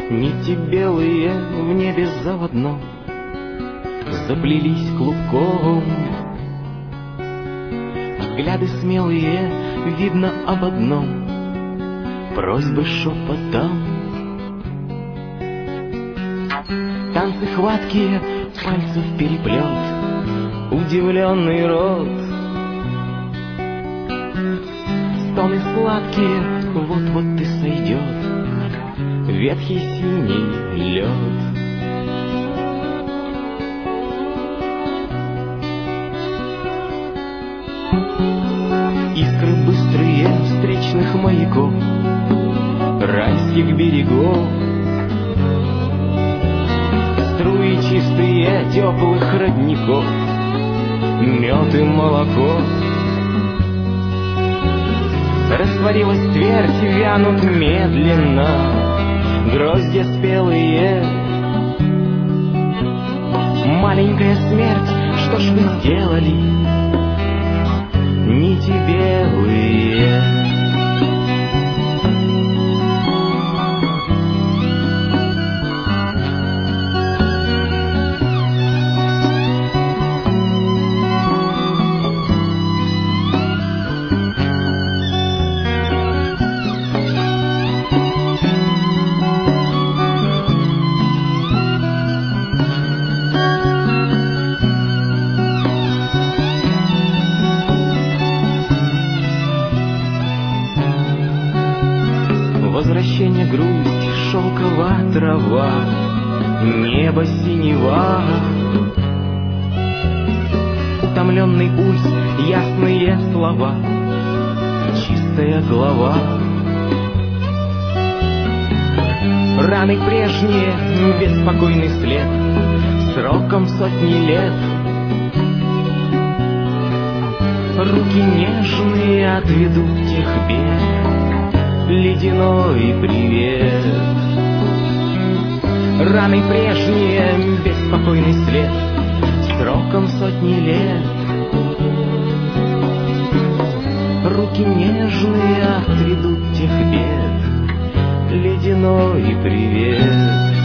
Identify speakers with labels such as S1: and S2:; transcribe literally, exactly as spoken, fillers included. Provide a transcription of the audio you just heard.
S1: Нити белые в небе заводном заплелись клубком. Взгляды смелые, видно об одном, просьбы шепотом. Танцы хваткие, пальцев переплет, удивленный рот. Стоны сладкие, вот-вот и сойдет ветхий синий лед. Искры быстрые встречных маяков, райских берегов, струи чистые теплых родников, мед и молоко. Растворилась твердь, вянут медленно гроздья спелые. Маленькая смерть, что ж вы сделали, нити белые? Возвращение, грусть, шелкова трава, небо синева. Утомленный пульс, ясные слова, чистая голова. Раны прежние, беспокойный след, сроком сотни лет. Руки нежные отведут тех бед, ледяной привет. Раны прежние, беспокойный след, сроком сотни лет. Руки нежные отведут тех бед, ледяной привет.